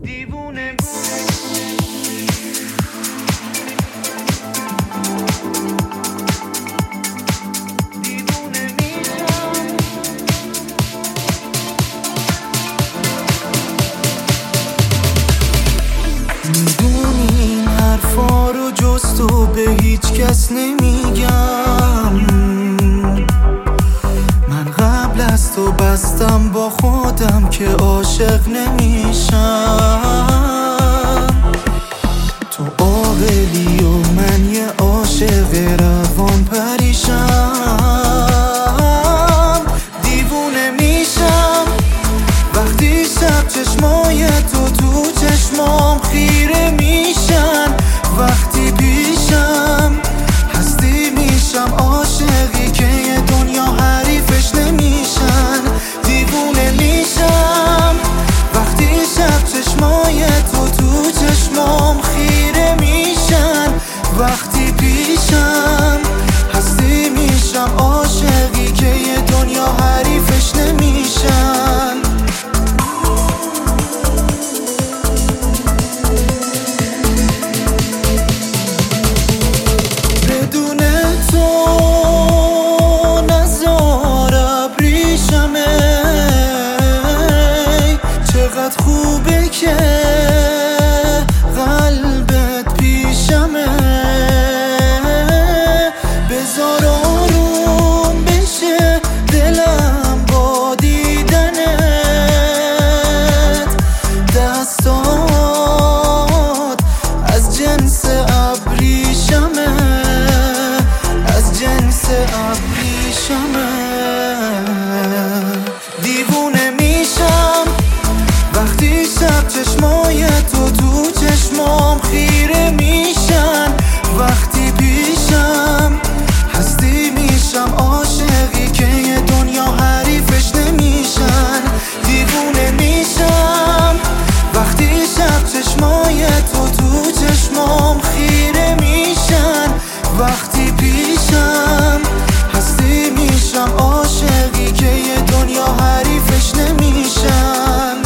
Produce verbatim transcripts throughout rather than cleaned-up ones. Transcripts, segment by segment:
دیوونه میدونی این حرفا رو جز تو به هیچ کس نمیگم. من قبل از تو بستم با خودم که عاشق نمیشم. تو عاقلی و من یه عاشق روان پریشم. دیوونه میشم وقتی شب چشمای تو تو چشمام خیره میشن. وقتی پیشم هستی میشم عاشقی که یه دنیا حریفش نمیشن. دیوونه میشم وقتی شب چشمای تو تو چشمام خیره میشن. وقتی پیشم هستی میشم عاشقی که یه دنیا حریفش نمیشن. بدون تو نزار ابریشمه. چقدر خوبه که قلبت پیشمه. بذار آروم بشه دلم با دیدنت. دستات از جنس ابریشمه، از جنس ابریشمه. دیوونه میشم وقتی شب چشمای تو تو چشمام خیره میشن. وقتی پیشم هستی میشم عاشقی که یه دنیا حریفش نمیشن. دیوونه میشم وقتی شب چشمای تو تو چشمام خیره میشن. وقتی پیشم هستی میشم عاشقی که یه دنیا حریفش نمیشن.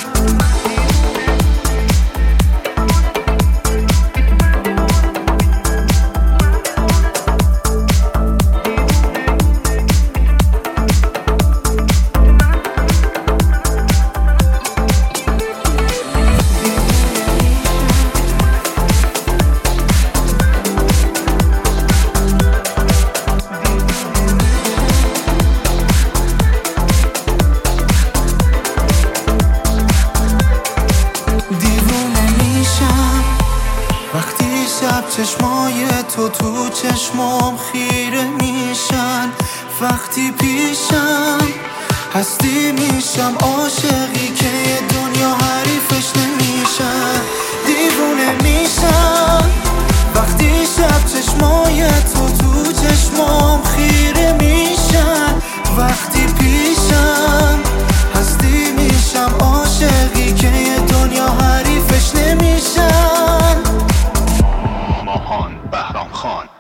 شب چشمای تو تو چشمام خیره میشن. وقتی پیشم هستی میشم عاشقی که یه دنیا حریفش نمیشن. دیوونه میشم وقتی شب چشمای تو تو چشمام خیره میشن. وقتی پیشم هستی میشم عاشقی که یه دنیا حریفش نمیشن. ماهان بهرام خان